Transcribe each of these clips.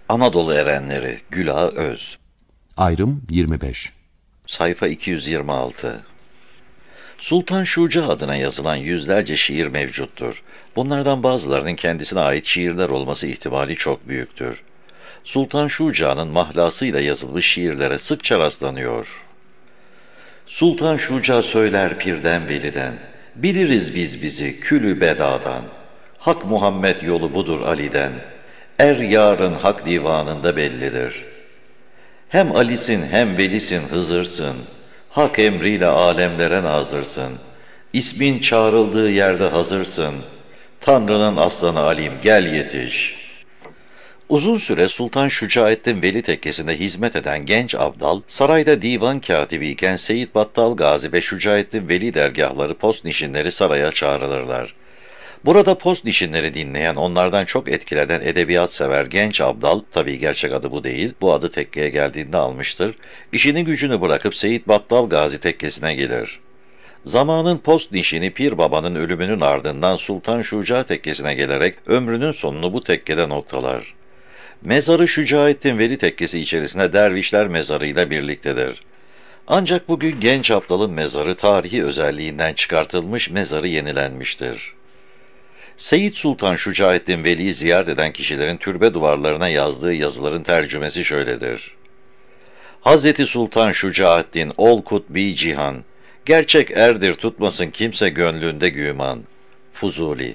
Anadolu Erenleri Güla Öz. Ayrım 25. Sayfa 226. Sultan Şuca adına yazılan yüzlerce şiir mevcuttur. Bunlardan bazılarının kendisine ait şiirler olması ihtimali çok büyüktür. Sultan Şuca'nın mahlasıyla yazılmış şiirlere sıkça rastlanıyor. Sultan Şuca söyler pirden veliden, biliriz biz bizi külü bedadan. Hak Muhammed yolu budur Ali'den, er yarın hak divanında bellidir. Hem Ali'sin hem velisin Hızır'sın, hak emriyle alemlere nazırsın. İsmin çağrıldığı yerde hazırsın, Tanrı'nın aslanı Alim gel yetiş. Uzun süre Sultan Şucaettin Veli tekkesinde hizmet eden genç abdal, sarayda divan katibiyken Seyyid Battal Gazi ve Şucaettin Veli dergahları post nişinleri saraya çağrılırlar. Burada post nişinleri dinleyen, onlardan çok etkilenen edebiyat sever genç abdal, tabii gerçek adı bu değil, bu adı tekkeye geldiğinde almıştır, işini gücünü bırakıp Seyyid Battal Gazi tekkesine gelir. Zamanın post nişini Pir Baba'nın ölümünün ardından Sultan Şuca tekkesine gelerek ömrünün sonunu bu tekkede noktalar. Mezarı Şucaettin Veli tekkesi içerisinde dervişler mezarıyla birliktedir. Ancak bugün genç abdalın mezarı tarihi özelliğinden çıkartılmış, mezarı yenilenmiştir. Seyyid Sultan Şucaettin Veli'yi ziyaret eden kişilerin türbe duvarlarına yazdığı yazıların tercümesi şöyledir. Hazreti Sultan Şucaettin ol kutbi cihan, gerçek erdir tutmasın kimse gönlünde güman. Fuzuli.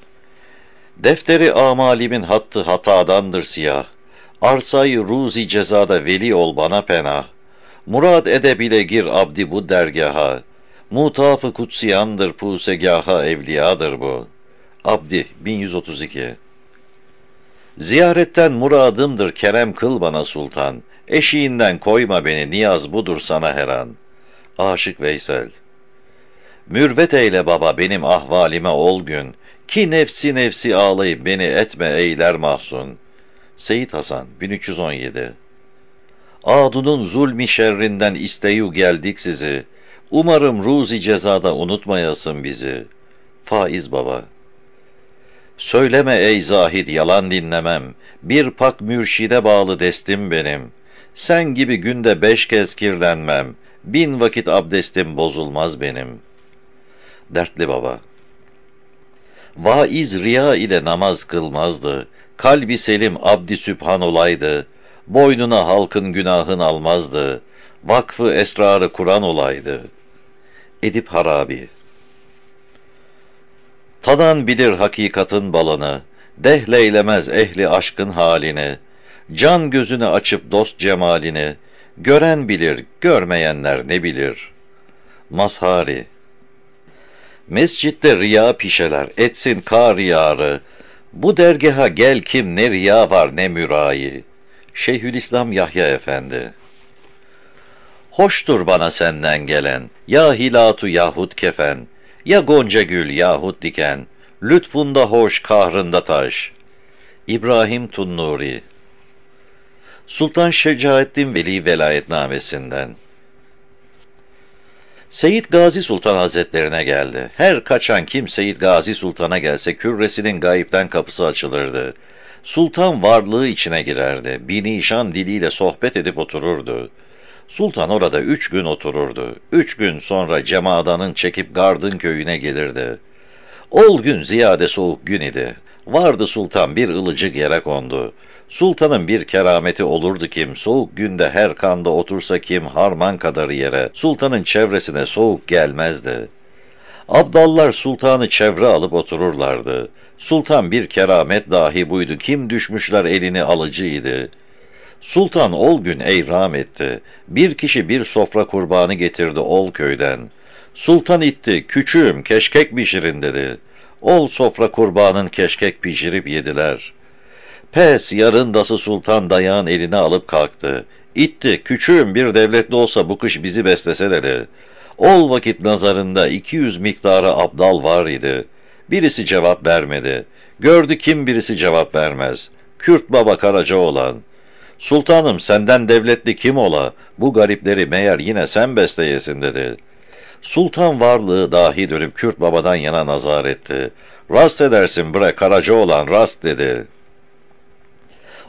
Defteri amalimin hattı hatadandır siyah, arsayı ruzi cezada veli ol bana penah. Murad edebile gir abdi bu dergaha, mutafı kutsiyandır pusegaha evliyadır bu. Abdi 1132. Ziyaretten muradımdır kerem kıl bana sultan, eşiğinden koyma beni niyaz budur sana her an. Aşık Veysel. Mürvet eyle baba benim ahvalime ol gün, ki nefsi nefsi ağlayıp beni etme eyler mahzun. Seyyid Hasan 1317. Adunun zulmi şerrinden isteyu geldik sizi, umarım ruzi cezada unutmayasın bizi. Faiz Baba. Söyleme ey zahid yalan dinlemem, bir pak mürşide bağlı destim benim. Sen gibi günde 5 kez kirlenmem, 1000 vakit abdestim bozulmaz benim. Dertli Baba. Vaiz riya ile namaz kılmazdı, kalbi selim abdi sübhan olaydı, boynuna halkın günahın almazdı, vakfı esrarı Kur'an olaydı. Edip Harabi. Tadan bilir hakikatın balını, dehleylemez ehli aşkın halini, can gözünü açıp dost cemalini, gören bilir, görmeyenler ne bilir. Mazhari. Mescitte riya pişeler, etsin kar yarı, bu dergaha gel kim ne riya var ne mürayi. Şeyhülislam Yahya Efendi. Hoştur bana senden gelen, ya hilatu yahut kefen, ya gonca gül yahut diken, lütfunda hoş kahrında taş. İbrahim Tunnuri. Sultan Şecaettin Veli velayetnamesinden. Seyyid Gazi Sultan Hazretlerine geldi. Her kaçan kim Seyyid Gazi Sultan'a gelse kürresinin gayipten kapısı açılırdı. Sultan varlığı içine girerdi. Binişan diliyle sohbet edip otururdu. Sultan orada 3 gün otururdu. 3 gün sonra cemadanın çekip Gardın köyüne gelirdi. Ol gün ziyade soğuk gün idi. Vardı sultan bir ılıcık yere kondu. Sultanın bir kerameti olurdu kim, soğuk günde her kanda otursa kim harman kadarı yere, sultanın çevresine soğuk gelmezdi. Abdallar sultanı çevre alıp otururlardı. Sultan bir keramet dahi buydu, kim düşmüşler elini alıcıydı. Sultan ol gün eyram etti. Bir kişi bir sofra kurbanı getirdi ol köyden. Sultan itti, küçüğüm keşkek pişirin dedi. Ol sofra kurbanın keşkek pişirip yediler. Pes yarındası sultan dayağın eline alıp kalktı. İtti, küçüğüm bir devletli olsa bu kış bizi beslese dedi. Ol vakit nazarında 200 miktarı abdal var idi. Birisi cevap vermedi. Gördü kim birisi cevap vermez. Kürt Baba Karaca olan. Sultanım senden devletli kim ola? Bu garipleri meğer yine sen besleyesin dedi. Sultan varlığı dahi dönüp Kürt Baba'dan yana nazar etti. Rast edersin bre Karaca olan rast dedi.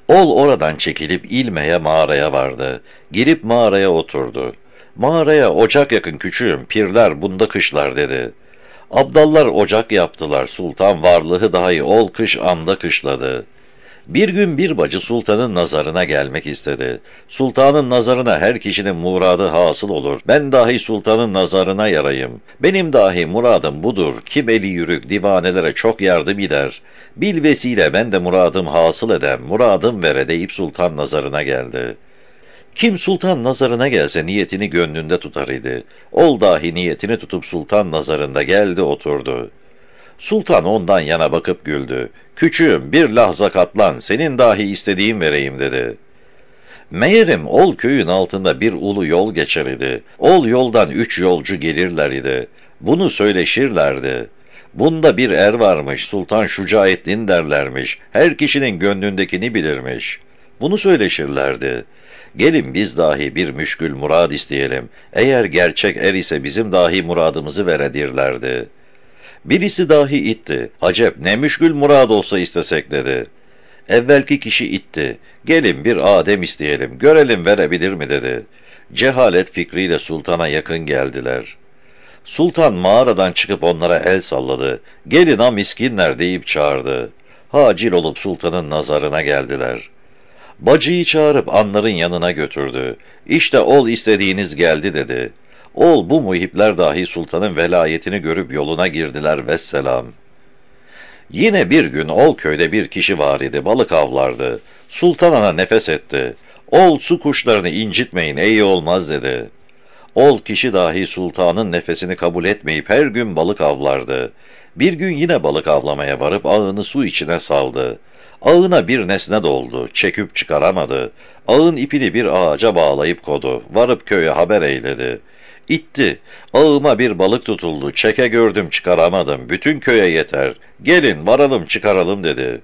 Oğul oradan çekilip İlme'ye mağaraya vardı. Girip mağaraya oturdu. Mağaraya ocak yakın küçüğüm, pirler bunda kışlar dedi. Abdallar ocak yaptılar, sultan varlığı dahi ol kış anda kışladı. Bir gün bir bacı sultanın nazarına gelmek istedi. Sultanın nazarına her kişinin muradı hasıl olur. Ben dahi sultanın nazarına yarayım. Benim dahi muradım budur. Kim eli yürük divanelere çok yardım eder. Bil vesile ben de muradım hasıl edem. Muradım vere deyip sultan nazarına geldi. Kim sultan nazarına gelse niyetini gönlünde tutar idi. Ol dahi niyetini tutup sultan nazarında geldi oturdu. Sultan ondan yana bakıp güldü. Küçüğüm bir lahza katlan, senin dahi istediğin vereyim dedi. Meğerim Ol köyün altında bir ulu yol geçer idi. Ol yoldan 3 yolcu gelirler idi. Bunu söyleşirlerdi. Bunda bir er varmış, Sultan Şucaettin derlermiş. Her kişinin gönlündekini bilirmiş. Bunu söyleşirlerdi. Gelin biz dahi bir müşkül murad isteyelim. Eğer gerçek er ise bizim dahi muradımızı veredirlerdi. Birisi dahi itti. Acep ne müşkül murad olsa istesek dedi. Evvelki kişi itti. Gelin bir Adem isteyelim. Görelim verebilir mi dedi. Cehalet fikriyle sultana yakın geldiler. Sultan mağaradan çıkıp onlara el salladı. Gelin ha miskinler deyip çağırdı. Hacil olup sultanın nazarına geldiler. Bacıyı çağırıp anların yanına götürdü. İşte ol istediğiniz geldi dedi. Ol bu muhipler dahi sultanın velayetini görüp yoluna girdiler vesselam. Yine bir gün Ol köyde bir kişi var idi, balık avlardı. Sultan ana nefes etti. Ol su kuşlarını incitmeyin, iyi olmaz dedi. Ol kişi dahi sultanın nefesini kabul etmeyip her gün balık avlardı. Bir gün yine balık avlamaya varıp ağını su içine saldı. Ağına bir nesne doldu, çekip çıkaramadı. Ağın ipini bir ağaca bağlayıp kodu, varıp köye haber eyledi. İtti, ağıma bir balık tutuldu, çeke gördüm çıkaramadım, bütün köye yeter, gelin varalım çıkaralım dedi.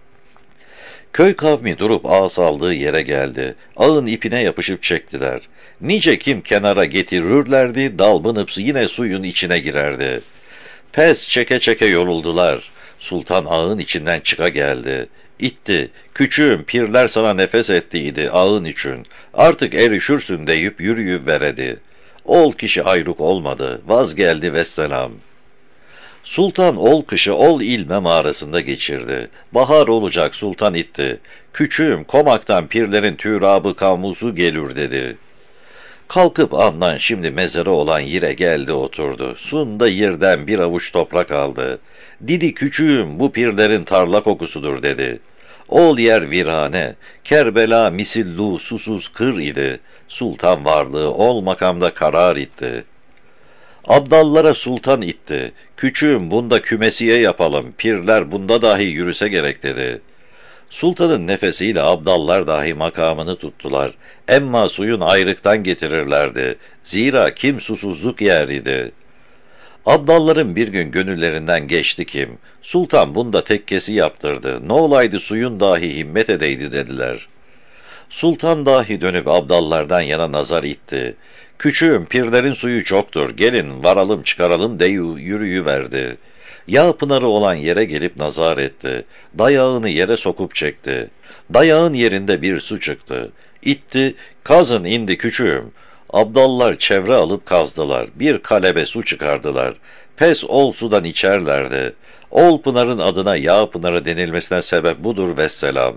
Köy kavmi durup ağ saldığı yere geldi, ağın ipine yapışıp çektiler. Nice kim kenara getirirlerdi, dalbınıpsı yine suyun içine girerdi. Pes çeke çeke yoruldular, sultan ağın içinden çıka geldi. İtti, küçüğüm pirler sana nefes ettiydi ağın için, artık erişürsün deyip yürüyüp veredi. Ol kişi ayrık olmadı, vaz geldi vesselam. Sultan ol kışı ol ilme mağarasında geçirdi. Bahar olacak sultan itti. Küçüğüm komaktan pirlerin türabı kamusu gelir dedi. Kalkıp andan şimdi mezarı olan yere geldi oturdu. Sunda yerden bir avuç toprak aldı. Didi küçüğüm bu pirlerin tarla kokusudur dedi. Ol yer virane, Kerbela misillu susuz kır idi. Sultan varlığı ol makamda karar itti. Abdallara sultan itti. Küçüğüm bunda kümesiye yapalım, pirler bunda dahi yürüse gerek dedi. Sultanın nefesiyle abdallar dahi makamını tuttular. Emma suyun ayrıktan getirirlerdi. Zira kim susuzluk yer idi. Abdalların bir gün gönüllerinden geçti kim. Sultan bunda tekkesi yaptırdı. Ne olaydı suyun dahi himmet edeydi dediler. Sultan dahi dönüp abdallardan yana nazar itti. Küçüğüm pirlerin suyu çoktur, gelin varalım çıkaralım deyu yürüyüverdi. Yağ pınarı olan yere gelip nazar etti. Dayağını yere sokup çekti. Dayağın yerinde bir su çıktı. İtti, kazın indi küçüğüm. Abdallar çevre alıp kazdılar. Bir kalebe su çıkardılar. Pes ol sudan içerlerdi. Ol pınarın adına yağ pınarı denilmesine sebep budur vesselam.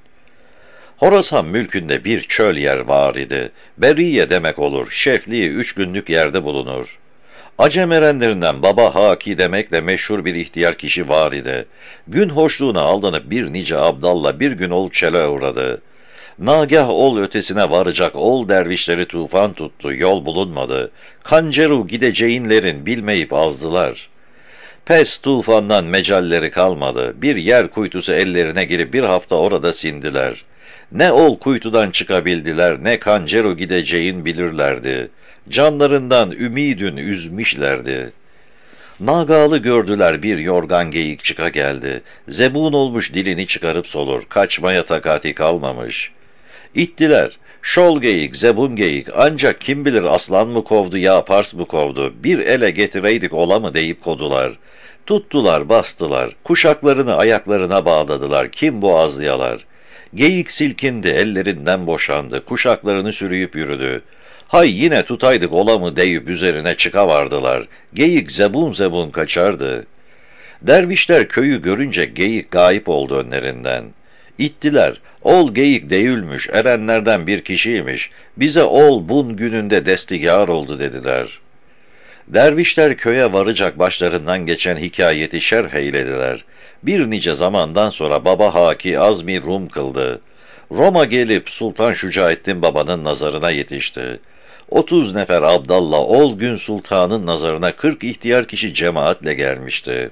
Horasan mülkünde bir çöl yer var idi. Beriye demek olur. Şefliği 3 günlük yerde bulunur. Acem erenlerinden Baba Haki demekle meşhur bir ihtiyar kişi var idi. Gün hoşluğuna aldanıp bir nice abdalla bir gün ol çele uğradı. Nagah ol ötesine varacak ol dervişleri tufan tuttu, yol bulunmadı. Kanceru gideceğinlerin bilmeyip azdılar. Pes tufandan mecalleri kalmadı. Bir yer kuytusu ellerine girip bir hafta orada sindiler. Ne ol kuytudan çıkabildiler, ne kanceru gideceğin bilirlerdi. Canlarından ümidün üzmüşlerdi. Nagalı gördüler bir yorgan geyik çıka geldi. Zebun olmuş dilini çıkarıp solur, kaçmaya takati kalmamış. İttiler, şol geyik, zebun geyik, ancak kim bilir aslan mı kovdu ya pars mı kovdu, bir ele getireydik ola mı deyip kodular. Tuttular, bastılar, kuşaklarını ayaklarına bağladılar, kim boğazlayalar. Geyik silkindi, ellerinden boşandı, kuşaklarını sürüyüp yürüdü. Hay yine tutaydık ola mı deyip üzerine çıkavardılar. Geyik zebun zebun kaçardı. Dervişler köyü görünce geyik gayip oldu önlerinden. İttiler, ol geyik değilmiş, erenlerden bir kişiymiş, bize ol bun gününde destigâr oldu dediler. Dervişler köye varacak başlarından geçen hikayeti şerh eylediler. Bir nice zamandan sonra Baba Haki azmi Rum kıldı. Roma gelip Sultan Şucaettin Baba'nın nazarına yetişti. 30 nefer Abdallah ol gün sultanın nazarına 40 ihtiyar kişi cemaatle gelmişti.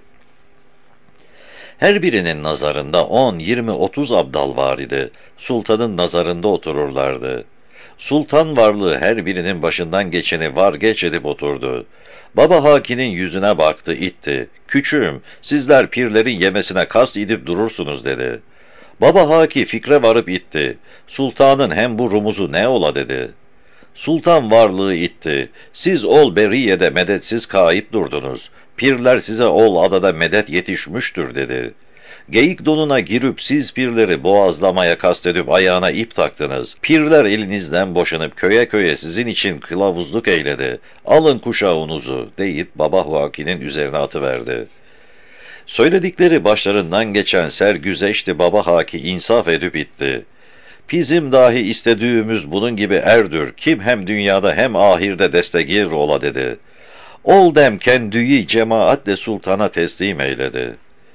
Her birinin nazarında 10, 20, 30 abdal var idi. Sultanın nazarında otururlardı. Sultan varlığı her birinin başından geçeni var geç edip oturdu. Baba Haki'nin yüzüne baktı, itti. Küçüğüm, sizler pirlerin yemesine kast edip durursunuz dedi. Baba Haki fikre varıp itti. Sultanın hem bu rumuzu ne ola dedi. Sultan varlığı itti. Siz ol Beriye'de medetsiz kayıp durdunuz. Pirler size ol adada medet yetişmiştür dedi. Geyik donuna girip siz pirleri boğazlamaya kastedip ayağına ip taktınız. Pirler elinizden boşanıp köye köye sizin için kılavuzluk eyledi. Alın kuşağınızı deyip Baba Haki'nin üzerine atıverdi. Söyledikleri başlarından geçen sergüzeşti. Baba Haki insaf edip itti. Bizim dahi istediğimiz bunun gibi erdür. Kim hem dünyada hem ahirde destegir ola dedi. Ol dem kendiyi cemaatle sultana teslim eyledi.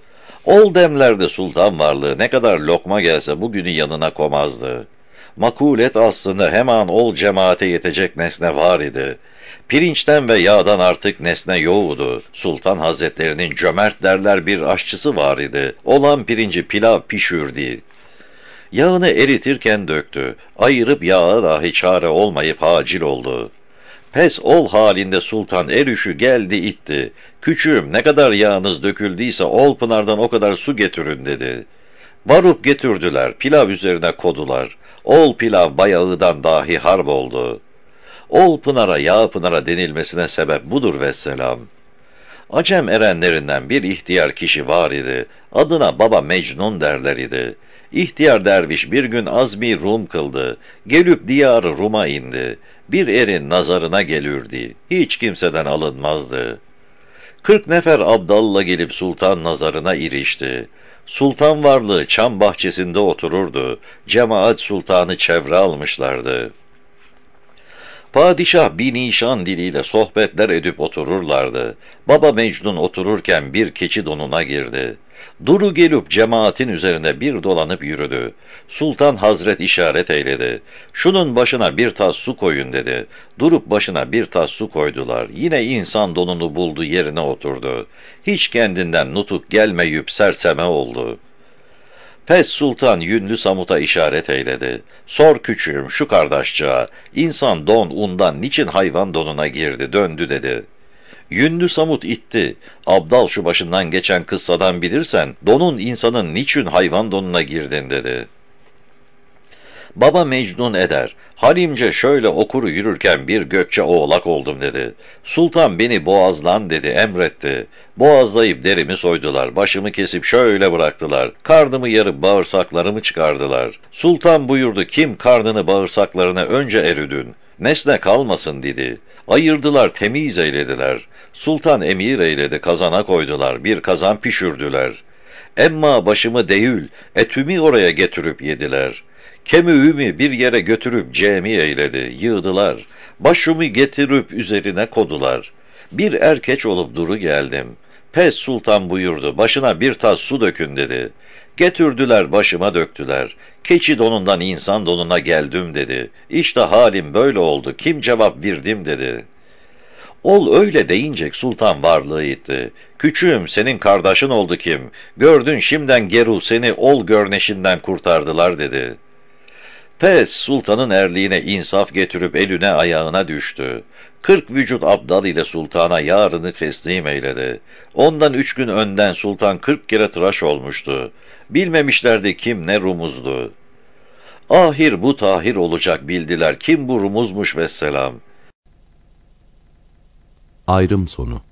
Ol demlerde sultan varlığı ne kadar lokma gelse bugünü yanına komazdı. Makulet aslında hemen ol cemaate yetecek nesne var idi. Pirinçten ve yağdan artık nesne yoğudu. Sultan Hazretlerinin cömert derler bir aşçısı var idi. Olan pirinci pilav pişirdi. Yağını eritirken döktü. Ayırıp yağa dahi çare olmayıp hacil oldu. Pes ol halinde sultan erüşü geldi itti. Küçüğüm ne kadar yağınız döküldüyse ol pınardan o kadar su getirin dedi. Varıp getirdiler, pilav üzerine kodular. Ol pilav bayağıdan dahi harp oldu. Ol pınara yağ pınara denilmesine sebep budur vesselam. Acem erenlerinden bir ihtiyar kişi var idi. Adına Baba Mecnun derler idi. İhtiyar derviş bir gün azmi Rum kıldı. Gelip diyarı Rum'a indi. Bir erin nazarına gelirdi. Hiç kimseden alınmazdı. 40 nefer abdalla gelip sultan nazarına irişti. Sultan varlığı çam bahçesinde otururdu. Cemaat sultanı çevre almışlardı. Padişah binişan diliyle sohbetler edip otururlardı. Baba Mecnun otururken bir keçi donuna girdi. Duru gelip cemaatin üzerine bir dolanıp yürüdü. Sultan Hazret işaret eyledi. Şunun başına bir tas su koyun dedi. Durup başına bir tas su koydular. Yine insan donunu buldu yerine oturdu. Hiç kendinden nutuk gelmeyip serseme oldu. Pes sultan yünlü Samut'a işaret eyledi. Sor küçüğüm şu kardeşçağa, insan don undan niçin hayvan donuna girdi döndü dedi. Yünlü Samut itti. Abdal şu başından geçen kıssadan bilirsen, donun insanın niçin hayvan donuna girdin dedi. Baba Mecnun eder. Halimce şöyle okuru yürürken bir gökçe oğlak oldum dedi. Sultan beni boğazlan dedi, emretti. Boğazlayıp derimi soydular, başımı kesip şöyle bıraktılar. Karnımı yarıp bağırsaklarımı çıkardılar. Sultan buyurdu, kim karnını bağırsaklarına önce erüdün, nesne kalmasın dedi. Ayırdılar, temiz eylediler. Sultan emir eyledi, kazana koydular, bir kazan pişürdüler. Emma başımı değil, etümü oraya getirip yediler. Kemiğimi bir yere götürüp cemi eyledi, yığdılar. Başımı getirip üzerine kodular. Bir erkeç olup duru geldim. Pes sultan buyurdu, başına bir tas su dökün dedi. Getirdiler, başıma döktüler. Keçi donundan insan donuna geldim dedi. İşte halim böyle oldu, kim cevap verdim dedi. Ol öyle deyincek sultan varlığı itti. Küçüğüm senin kardeşin oldu kim? Gördün şimdiden geru seni ol görneşinden kurtardılar dedi. Pes sultanın erliğine insaf getirip eline ayağına düştü. 40 vücut abdal ile sultana yarını teslim eyledi. Ondan 3 gün önden sultan 40 kere tıraş olmuştu. Bilmemişlerdi kim ne rumuzdu. Ahir bu tahir olacak bildiler, kim bu rumuzmuş vesselam. Ayrım sonu.